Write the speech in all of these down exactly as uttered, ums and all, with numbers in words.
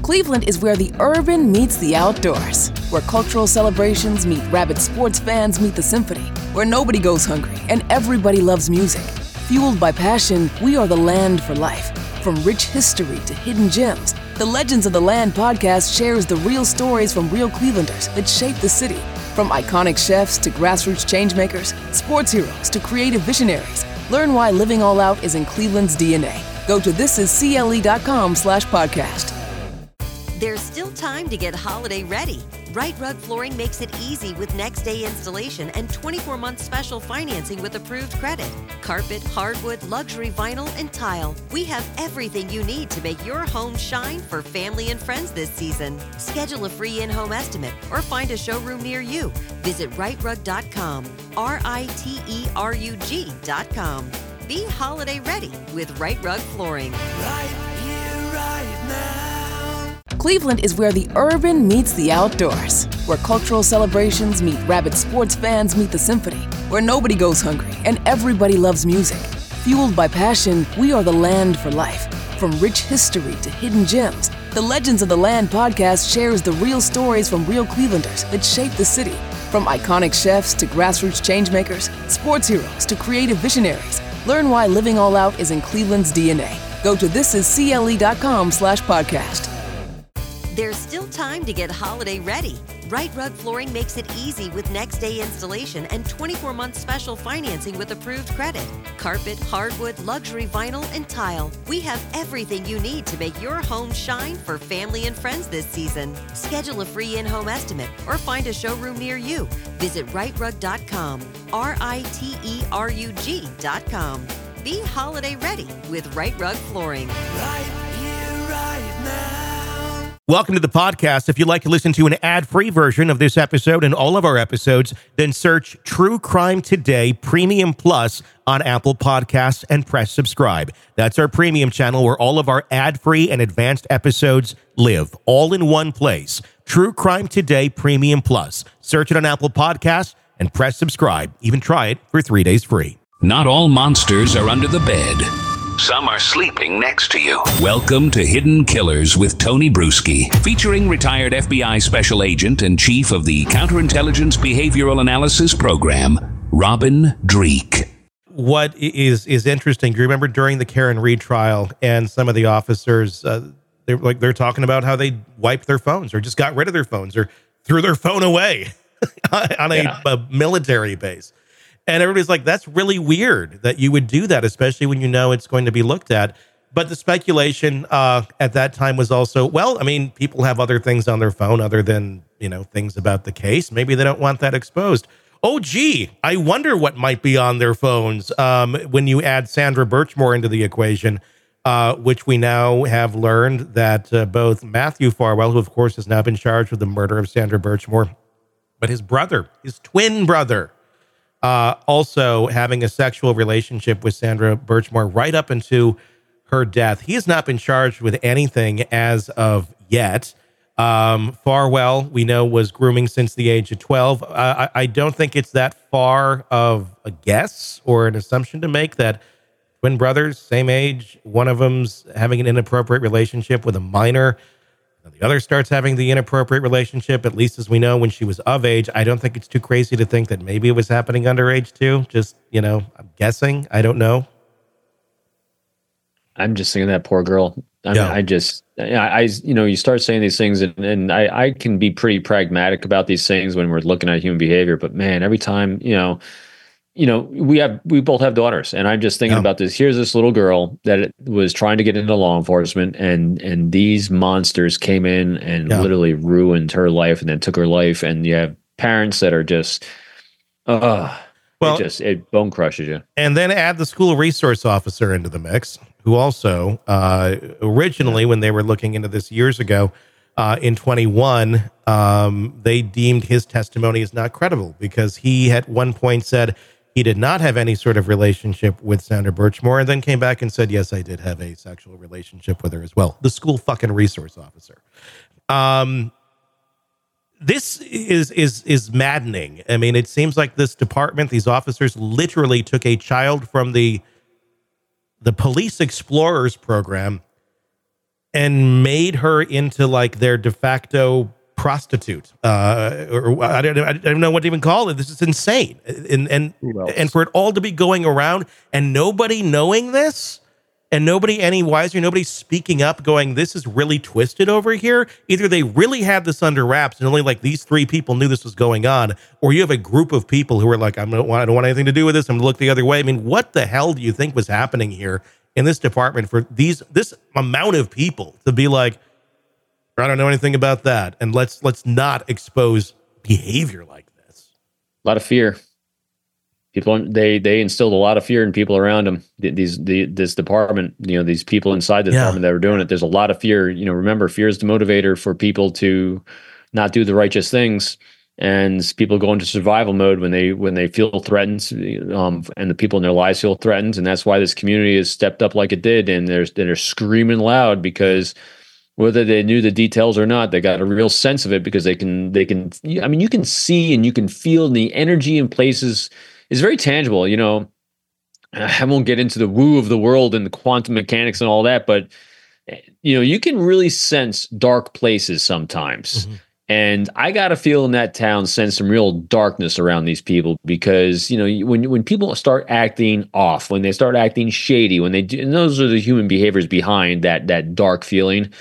Cleveland is where the urban meets the outdoors, where cultural celebrations meet rabid sports fans meet the symphony, where nobody goes hungry and everybody loves music. Fueled by passion, we are the land for life. From rich history to hidden gems, the Legends of the Land podcast shares the real stories from real Clevelanders that shape the city. From iconic chefs to grassroots changemakers, sports heroes to creative visionaries, learn why living all out is in Cleveland's D N A. Go to thisiscle.com slash podcast. There's still time to get holiday ready. Right Rug Flooring makes it easy with next day installation and twenty-four month special financing with approved credit. Carpet, hardwood, luxury vinyl, and tile. We have everything you need to make your home shine for family and friends this season. Schedule a free in-home estimate or find a showroom near you. Visit right rug dot com, R I T E R U G dot com. Be holiday ready with Right Rug Flooring. Right here, right now. Cleveland is where the urban meets the outdoors, where cultural celebrations meet rabid sports fans meet the symphony, where nobody goes hungry and everybody loves music. Fueled by passion, we are the land for life. From rich history to hidden gems, the Legends of the Land podcast shares the real stories from real Clevelanders that shape the city. From iconic chefs to grassroots changemakers, sports heroes to creative visionaries, learn why living all out is in Cleveland's D N A. Go to thisiscle.com slash podcast. There's still time to get holiday ready. Right Rug Flooring makes it easy with next day installation and twenty-four month special financing with approved credit. Carpet, hardwood, luxury vinyl, and tile. We have everything you need to make your home shine for family and friends this season. Schedule a free in-home estimate or find a showroom near you. Visit right rug dot com, R I T E R U G dot com. Be holiday ready with Right Rug Flooring. Right here, right now. Welcome to the podcast. If you'd like to listen to an ad-free version of this episode and all of our episodes, then search True Crime Today Premium Plus on Apple Podcasts and press subscribe. That's our premium channel where all of our ad-free and advanced episodes live, all in one place. True Crime Today Premium Plus. Search it on Apple Podcasts and press subscribe. Even try it for three days free. Not all monsters are under the bed. Some are sleeping next to you. Welcome to Hidden Killers with Tony Bruschi, featuring retired F B I Special Agent and Chief of the Counterintelligence Behavioral Analysis Program, Robin Dreeke. What is is interesting, do you remember during the Karen Read trial and some of the officers, uh, they're like they're talking about how they wiped their phones or just got rid of their phones or threw their phone away on a, yeah. a military base. And everybody's like, that's really weird that you would do that, especially when you know it's going to be looked at. But the speculation uh, at that time was also, well, I mean, people have other things on their phone other than, you know, things about the case. Maybe they don't want that exposed. Oh, gee, I wonder what might be on their phones um, when you add Sandra Birchmore into the equation, uh, which we now have learned that uh, both Matthew Farwell, who, of course, has now been charged with the murder of Sandra Birchmore, but his brother, his twin brother, Uh, also having a sexual relationship with Sandra Birchmore right up into her death. He has not been charged with anything as of yet. Um, Farwell, we know, was grooming since the age of twelve. Uh, I, I don't think it's that far of a guess or an assumption to make that twin brothers, same age, one of them's having an inappropriate relationship with a minor, the other starts having the inappropriate relationship, at least as we know, when she was of age. I don't think it's too crazy to think that maybe it was happening underage too. Just, you know, I'm guessing. I don't know. I'm just thinking that poor girl. I Yeah. mean, I just, I, I, you know, you start saying these things and, and I, I can be pretty pragmatic about these things when we're looking at human behavior, but man, every time, you know, you know, we have, we both have daughters, and I'm just thinking Yeah. about this. Here's this little girl that was trying to get into law enforcement, and, and these monsters came in and Yeah. literally ruined her life and then took her life. And you have parents that are just, uh, Well- it just, it bone crushes you. And then add the school resource officer into the mix, who also uh, originally, when they were looking into this years ago, uh, in twenty-one, um, they deemed his testimony as not credible because he at one point said he did not have any sort of relationship with Sandra Birchmore, and then came back and said, yes, I did have a sexual relationship with her as well. The school fucking resource officer. Um, this is is is maddening. I mean, it seems like this department, these officers literally took a child from the the Police Explorers program and made her into like their de facto prostitute. Uh, or I don't, I don't know what to even call it. This is insane. And, and, and for it all to be going around and nobody knowing this and nobody any wiser, nobody speaking up going, this is really twisted over here. Either they really had this under wraps and only like these three people knew this was going on, or you have a group of people who are like, I'm not, I don't want anything to do with this. I'm gonna look the other way. I mean, what the hell do you think was happening here in this department for these, this amount of people to be like, I don't know anything about that, and let's let's not expose behavior like this. A lot of fear. People they they instilled a lot of fear in people around them. These the this department, you know, these people inside the yeah. department that were doing it. There's a lot of fear. You know, remember, fear is the motivator for people to not do the righteous things, and people go into survival mode when they when they feel threatened, um, and the people in their lives feel threatened, and that's why this community has stepped up like it did, and they're they're screaming loud because. Whether they knew the details or not, they got a real sense of it because they can, they can, I mean, you can see and you can feel the energy in places is very tangible. You know, I won't get into the woo of the world and the quantum mechanics and all that, but, you know, you can really sense dark places sometimes. Mm-hmm. And I got to feel in that town, sense some real darkness around these people because, you know, when when people start acting off, when they start acting shady, when they do, and those are the human behaviors behind that, that dark feeling.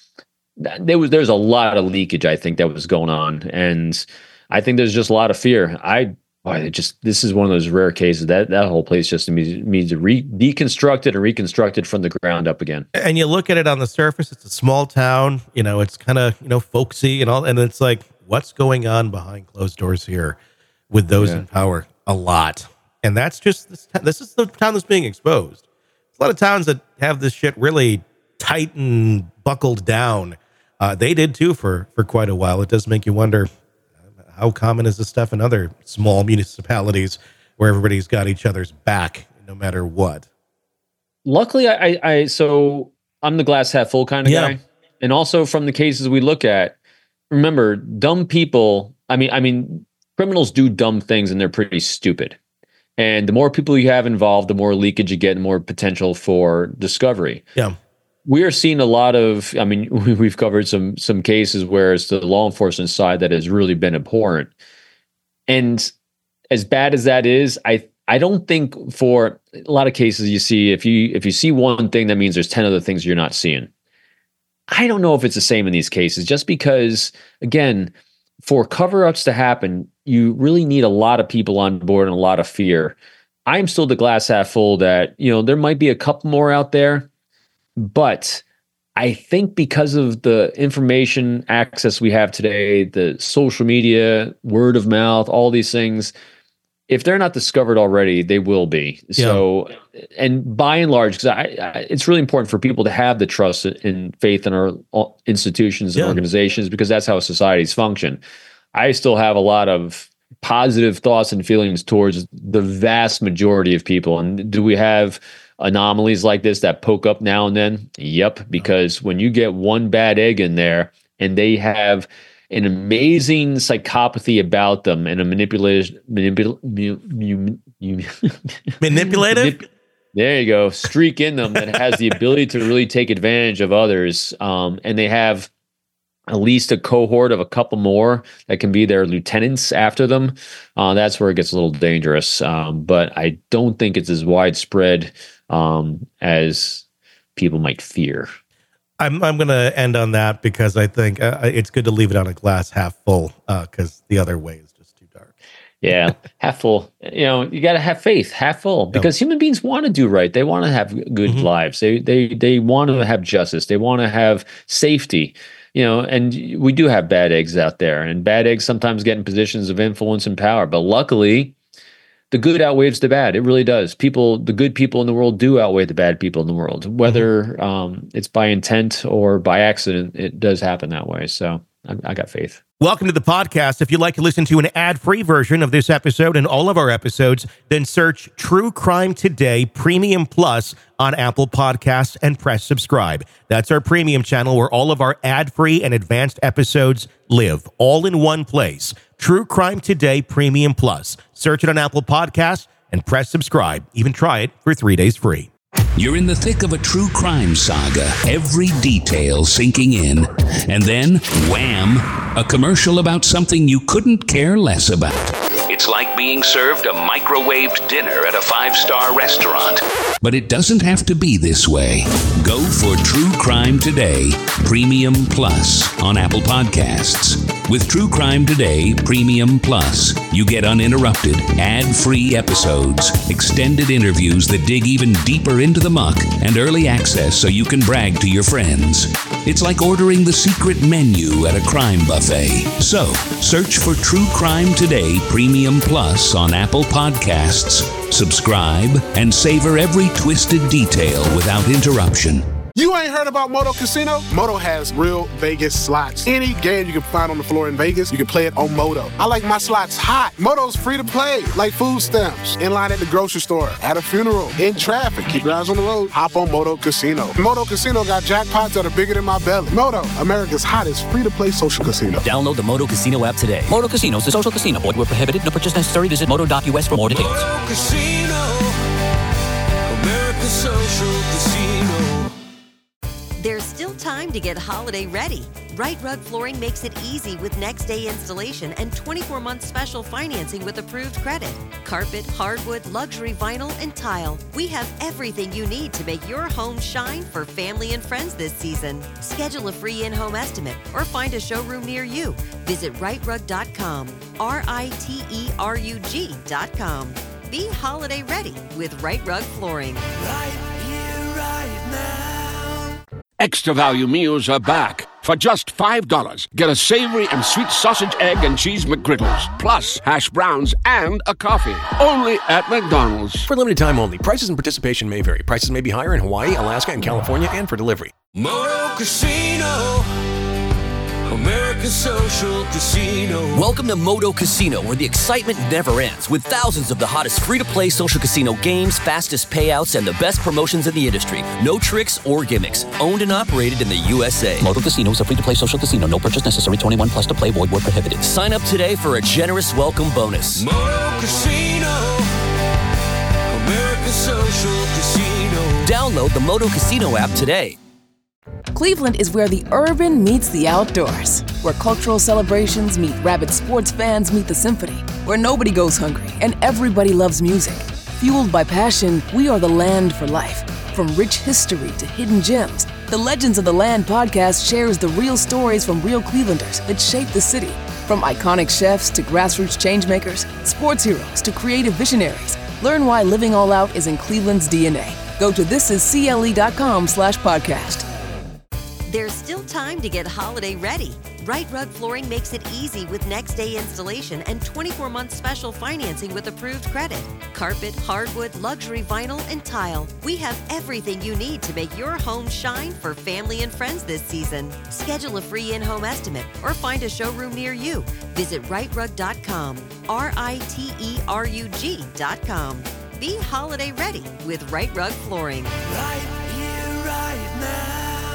There was there's a lot of leakage, I think, that was going on, and I think there's just a lot of fear. I boy, it just this is one of those rare cases that that whole place just needs, needs to re, deconstructed and reconstructed from the ground up again. And you look at it on the surface; it's a small town. You know, it's kind of you know folksy and all, and it's like, what's going on behind closed doors here with those yeah. in power? A lot, and that's just this. This is the town that's being exposed. There's a lot of towns that have this shit really tight and buckled down. Uh, they did too for, for quite a while. It does make you wonder uh, how common is this stuff in other small municipalities where everybody's got each other's back no matter what. Luckily, I, I so I'm the glass half full kind of yeah. guy, and also from the cases we look at, remember, dumb people. I mean, I mean, criminals do dumb things, and they're pretty stupid. And the more people you have involved, the more leakage you get, the more potential for discovery. Yeah. We are seeing a lot of, I mean, we've covered some some cases where it's the law enforcement side that has really been abhorrent. And as bad as that is, I I don't think for a lot of cases you see, if you if you see one thing, that means there's ten other things you're not seeing. I don't know if it's the same in these cases, just because, again, for cover-ups to happen, you really need a lot of people on board and a lot of fear. I'm still the glass half full that, you know, there might be a couple more out there. But I think because of the information access we have today, the social media, word of mouth, all these things, if they're not discovered already, they will be. Yeah. So, and by and large, because I, I, it's really important for people to have the trust and faith in our institutions and yeah. organizations, because that's how societies function. I still have a lot of positive thoughts and feelings towards the vast majority of people. And do we have anomalies like this that poke up now and then? Yep, because when you get one bad egg in there and they have an amazing psychopathy about them and a manipulation, manipul, mu, mu, mu, manipulative. Manip, there you go, streak in them that has the ability to really take advantage of others, um, and they have at least a cohort of a couple more that can be their lieutenants after them. Uh, that's where it gets a little dangerous. Um, but I don't think it's as widespread um, as people might fear. I'm I'm going to end on that because I think uh, it's good to leave it on a glass half full because uh, the other way is just too dark. Yeah, half full. You know, you got to have faith, half full, because yeah. human beings want to do right. They want to have good mm-hmm. lives. They they they want to have justice. They want to have safety. You know, and we do have bad eggs out there, and bad eggs sometimes get in positions of influence and power. But luckily, the good outweighs the bad. It really does. People, the good people in the world do outweigh the bad people in the world. Whether mm-hmm. um, it's by intent or by accident, it does happen that way. So I, I got faith. Welcome to the podcast. If you'd like to listen to an ad-free version of this episode and all of our episodes, then search True Crime Today Premium Plus on Apple Podcasts and press subscribe. That's our premium channel where all of our ad-free and advanced episodes live, all in one place. True Crime Today Premium Plus. Search it on Apple Podcasts and press subscribe. Even try it for three days free. You're in the thick of a true crime saga, every detail sinking in. And then, wham, a commercial about something you couldn't care less about. It's like being served a microwaved dinner at a five-star restaurant. But it doesn't have to be this way. Go for True Crime Today, Premium Plus on Apple Podcasts. With True Crime Today Premium Plus, you get uninterrupted, ad-free episodes, extended interviews that dig even deeper into the muck, and early access so you can brag to your friends. It's like ordering the secret menu at a crime buffet. So, search for True Crime Today Premium Plus on Apple Podcasts, subscribe, and savor every twisted detail without interruption. You ain't heard about Moto Casino? Moto has real Vegas slots. Any game you can find on the floor in Vegas, you can play it on Moto. I like my slots hot. Moto's free to play, like food stamps. In line at the grocery store, at a funeral, in traffic. Keep your eyes on the road. Hop on Moto Casino. Moto Casino got jackpots that are bigger than my belly. Moto, America's hottest free-to-play social casino. Download the Moto Casino app today. Moto Casino is a social casino. Void where prohibited. No purchase necessary. Visit moto dot U S for more details. Moto Casino, America's social casino. There's still time to get holiday ready. Right Rug Flooring makes it easy with next day installation and twenty-four month special financing with approved credit. Carpet, hardwood, luxury vinyl, and tile. We have everything you need to make your home shine for family and friends this season. Schedule a free in-home estimate or find a showroom near you. Visit right rug dot com, R I T E R U G dot com. Be holiday ready with Right Rug Flooring. Right here, right now. Extra value meals are back. For just five dollars, get a savory and sweet sausage, egg, and cheese McGriddles, plus hash browns and a coffee. Only at McDonald's. For limited time only. Prices and participation may vary. Prices may be higher in Hawaii, Alaska, and California, and for delivery. Moto Casino, America's social casino. Welcome to Moto Casino, where the excitement never ends, with thousands of the hottest free-to-play social casino games, fastest payouts, and the best promotions in the industry. No tricks or gimmicks. Owned and operated in the U S A. Moto Casino is a free-to-play social casino. No purchase necessary. twenty-one plus to play. Void where prohibited. Sign up today for a generous welcome bonus. Moto Casino, America's social casino. Download the Moto Casino app today. Cleveland is where the urban meets the outdoors, where cultural celebrations meet rabid sports fans meet the symphony, where nobody goes hungry and everybody loves music. Fueled by passion, we are the land for life. From rich history to hidden gems, the Legends of the Land podcast shares the real stories from real Clevelanders that shape the city. From iconic chefs to grassroots changemakers, sports heroes to creative visionaries, learn why living all out is in Cleveland's D N A. Go to thisiscle.com slash podcast. There's still time to get holiday ready. Right Rug Flooring makes it easy with next day installation and twenty-four month special financing with approved credit. Carpet, hardwood, luxury vinyl, and tile. We have everything you need to make your home shine for family and friends this season. Schedule a free in-home estimate or find a showroom near you. Visit right rug dot com, R I T E R U G dot com. Be holiday ready with Right Rug Flooring. Right here, right now.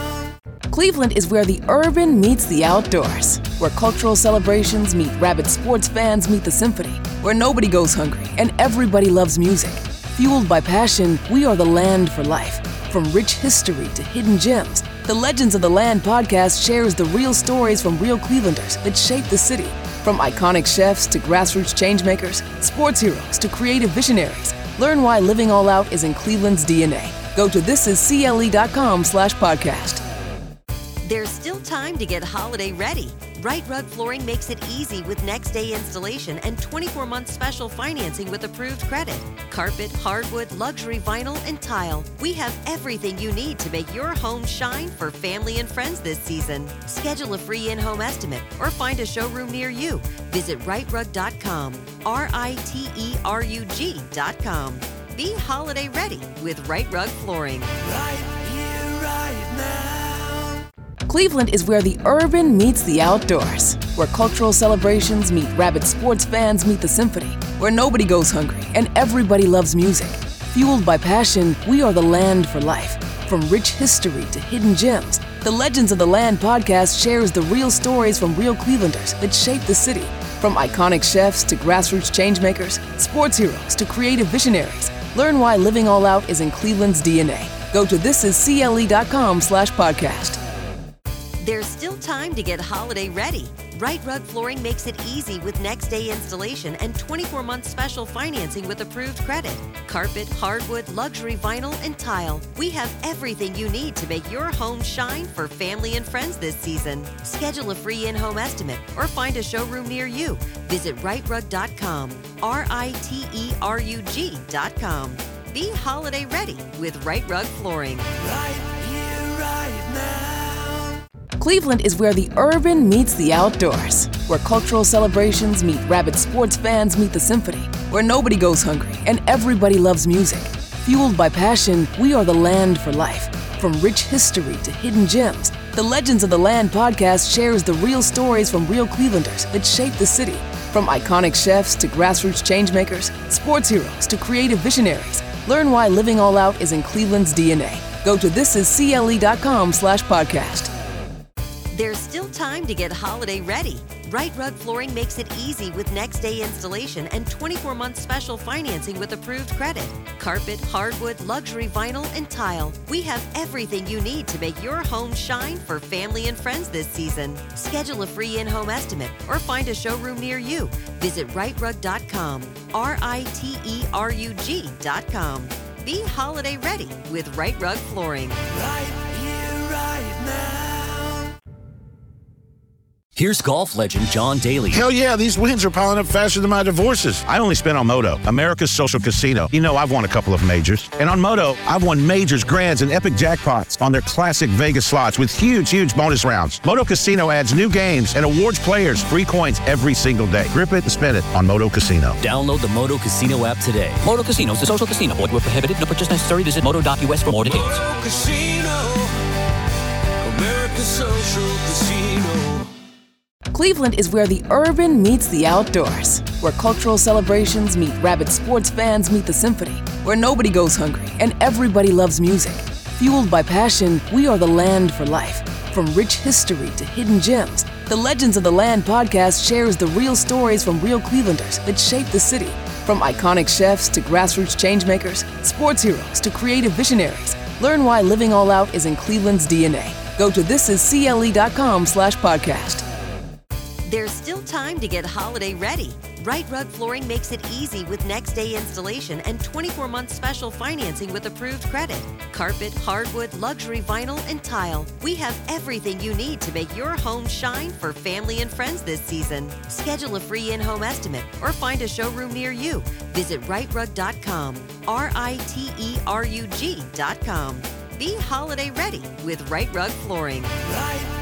Cleveland is where the urban meets the outdoors, where cultural celebrations meet rabid sports fans meet the symphony, where nobody goes hungry and everybody loves music. Fueled by passion, we are the land for life. From rich history to hidden gems, the Legends of the Land podcast shares the real stories from real Clevelanders that shape the city. From iconic chefs to grassroots changemakers, sports heroes to creative visionaries, learn why living all out is in Cleveland's D N A. Go to thisiscle.com slash podcast. There's still time to get holiday ready. Right Rug Flooring makes it easy with next day installation and twenty-four month special financing with approved credit. Carpet, hardwood, luxury vinyl, and tile. We have everything you need to make your home shine for family and friends this season. Schedule a free in-home estimate or find a showroom near you. Visit right rug dot com, R I T E R U G dot com. Be holiday ready with Right Rug Flooring. Right here, right now. Cleveland is where the urban meets the outdoors, where cultural celebrations meet rabid sports fans meet the symphony, where nobody goes hungry and everybody loves music. Fueled by passion, we are the land for life. From rich history to hidden gems, the Legends of the Land podcast shares the real stories from real Clevelanders that shape the city. From iconic chefs to grassroots changemakers, sports heroes to creative visionaries, Learn why living all out is in Cleveland's D N A. Go to thisiscle.com slash podcast. There's still time to get holiday ready. Right Rug Flooring makes it easy with next day installation and twenty-four month special financing with approved credit. Carpet, hardwood, luxury vinyl, and tile. We have everything you need to make your home shine for family and friends this season. Schedule a free in-home estimate or find a showroom near you. Visit right rug dot com, R I T E R U G dot com. Be holiday ready with Right Rug Flooring. Right here, right now. Cleveland is where the urban meets the outdoors, where cultural celebrations meet rabid sports fans meet the symphony, where nobody goes hungry and everybody loves music. Fueled by passion, we are the land for life. From rich history to hidden gems, the Legends of the Land podcast shares the real stories from real Clevelanders that shape the city. From iconic chefs to grassroots changemakers, sports heroes to creative visionaries, learn why living all out is in Cleveland's D N A. Go to thisiscle.com slash podcast. There's still time to get holiday ready. Right Rug Flooring makes it easy with next day installation and twenty-four month special financing with approved credit. Carpet, hardwood, luxury vinyl, and tile. We have everything you need to make your home shine for family and friends this season. Schedule a free in-home estimate or find a showroom near you. Visit right rug dot com, R I T E R U G dot com. Be holiday ready with Right Rug Flooring. Right here, right now. Here's golf legend John Daly. Hell yeah, these wins are piling up faster than my divorces. I only spent on Moto, America's social casino. You know I've won a couple of majors. And on Moto, I've won majors, grands, and epic jackpots on their classic Vegas slots with huge, huge bonus rounds. Moto Casino adds new games and awards players free coins every single day. Grip it and spin it on Moto Casino. Download the Moto Casino app today. Moto Casino is a social casino. Void where prohibited. No purchase necessary. Visit moto dot U S for more details. Moto Casino, America's social casino. Cleveland is where the urban meets the outdoors, where cultural celebrations meet rabid sports fans meet the symphony, where nobody goes hungry and everybody loves music. Fueled by passion, we are the land for life. From rich history to hidden gems, the Legends of the Land podcast shares the real stories from real Clevelanders that shape the city. From iconic chefs to grassroots changemakers, sports heroes to creative visionaries, learn why living all out is in Cleveland's D N A. Go to thisiscle.com slash podcast. There's still time to get holiday ready. Right Rug Flooring makes it easy with next day installation and twenty-four month special financing with approved credit. Carpet, hardwood, luxury vinyl, and tile. We have everything you need to make your home shine for family and friends this season. Schedule a free in-home estimate or find a showroom near you. Visit right rug dot com, R I T E R U G dot com. Be holiday ready with Right Rug Flooring. Right